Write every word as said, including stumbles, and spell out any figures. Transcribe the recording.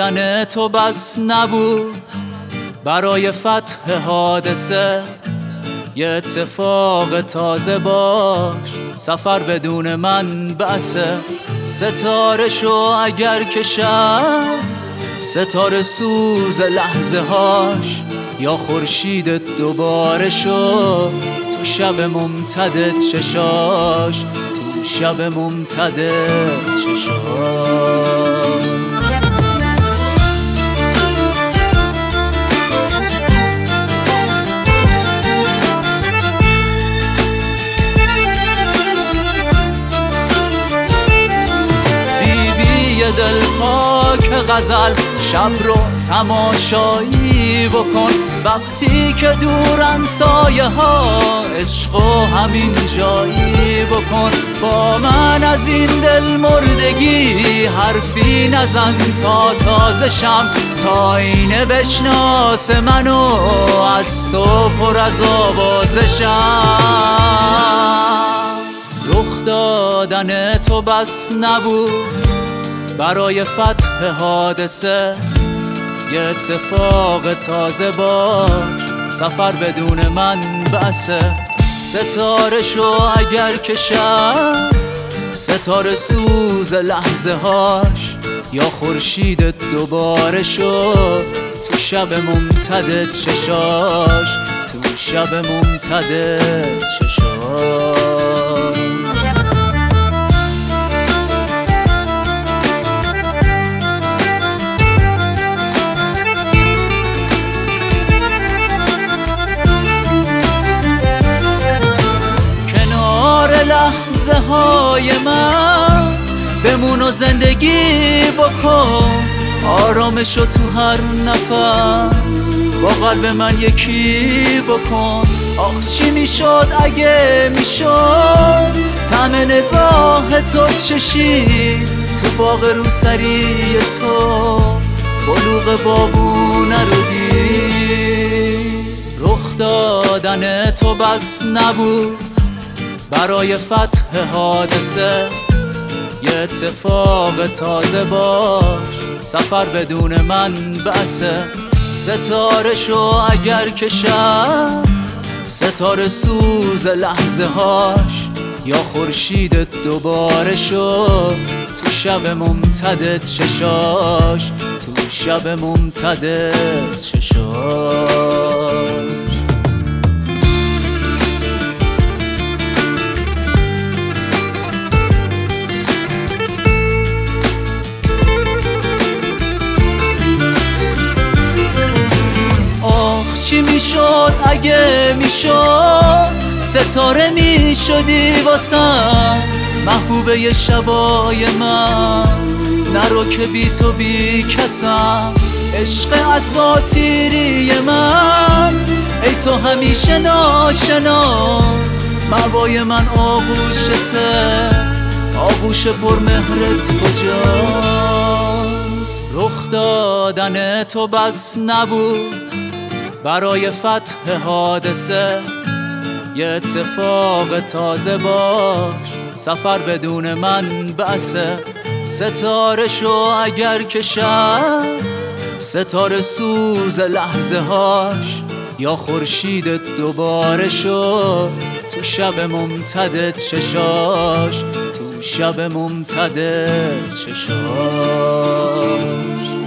دادن تو بس نبود برای فتح حادثه، یه اتفاق تازه باش سفر بدون من بسه. ستاره شو اگر که شب، ستاره سوز لحظه هاش، یا خورشید دوباره شو تو شب ممتد چشاش، تو شب ممتد چشاش. دل پاک غزل، شب رو تماشایی بکن وقتی که دورن سایه ها، عشق و همین جایی بکن. با من از این دل مردگی حرفی نزن تا تازه شم، تا اینه بشناس منو از تو پر از آوازه شم. رخ دادن تو بس نبود برای فتح حادثه، یه اتفاق تازه باش سفر بدون من بسه. ستاره شو اگر که شب، ستاره سوز لحظه هاش، یا خورشید دوباره شو تو شب ممتد چشاش، تو شب ممتد چشاش. لحظه های من بمون و زندگی بکن، آرامشو تو هر نفس با قلب من یکی بکن. آخ چی میشد اگه میشد طعم نگاه تو چشید تو باغ روسری تو، بلوغ بابونه رو دید. رخ دادن تو بس نبود برای فتح حادثه، یه اتفاق تازه باش سفر بدون من بسه. ستاره شو اگر که شب، ستاره سوز لحظه هاش، یا خورشید دوباره شو تو شب ممتد چشاش، تو شب ممتد چشاش. چی میشد اگه میشد ستاره میشدی واسم، محبوبه شبای من، نرو که بی تو بی کسم. عشق اساطیری من ای تو همیشه ناشناس، مأوای من آغوشته، آغوش پر مهرت کجاست. رخ دادن تو بس نبود برای فتح حادثه، یه اتفاق تازه باش سفر بدون من بسه. ستاره شو اگر که شب، ستاره سوز لحظه هاش، یا خورشید دوباره شو تو شب ممتد چشاش، تو شب ممتد چشاش.